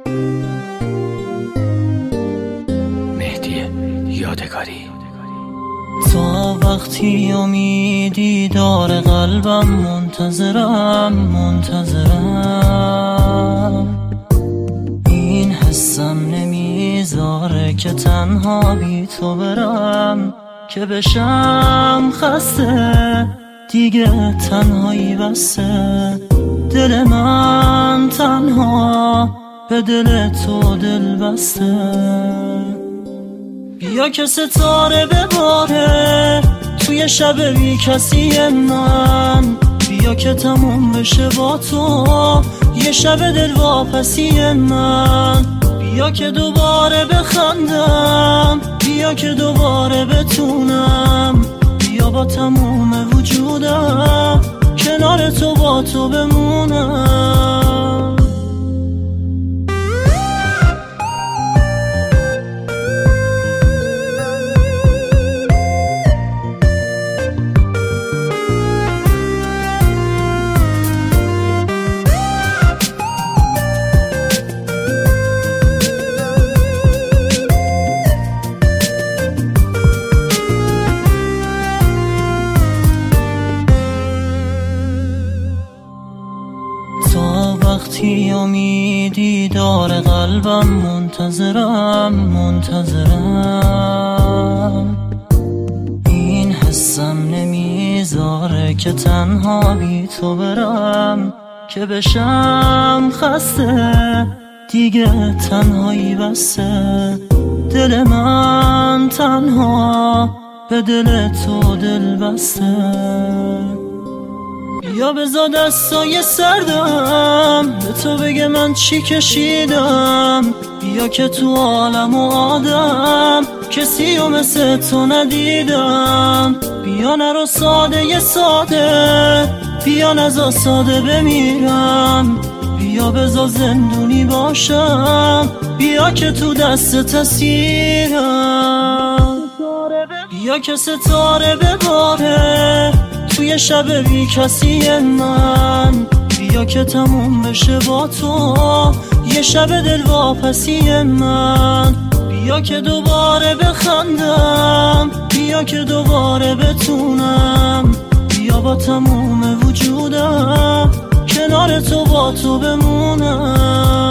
مهدی یادگاری. تا وقتی امیدی داره قلبم منتظرم این حسم نمیذاره که تنها بی تو برم، که بشم خسته دیگه تنهایی بسته. دل من تنها به دل تو دل بسته. بیا که ستاره بباره توی شب بی کسی من، بیا که تموم بشه با تو یه شب دل واپسی من. بیا که دوباره بخندم، بیا که دوباره بتونم، بیا با تموم وجودم کنار تو با تو بمونم. وقتی امیدی داره قلبم منتظرم این حسم نمیذاره که تنها بی تو برم، که بشم خسته دیگه تنهایی بسته. دل من تنها به دل تو دل بسته. یا بذار دستای سردم به تو بگه من چی کشیدم. بیا که تو عالم و آدم کسی رو مثل تو ندیدم. بیا نرو ساده بیا نزا ساده بمیرم. بیا بذار زندونی باشم، بیا که تو دست اسیرم. بیا که ستاره بباره توی شب بی کسی من، بیا که تموم بشه با تو یه شب دل واپسی من. بیا که دوباره بخندم، بیا که دوباره بتونم، بیا با تموم وجودم کنار تو با تو بمونم.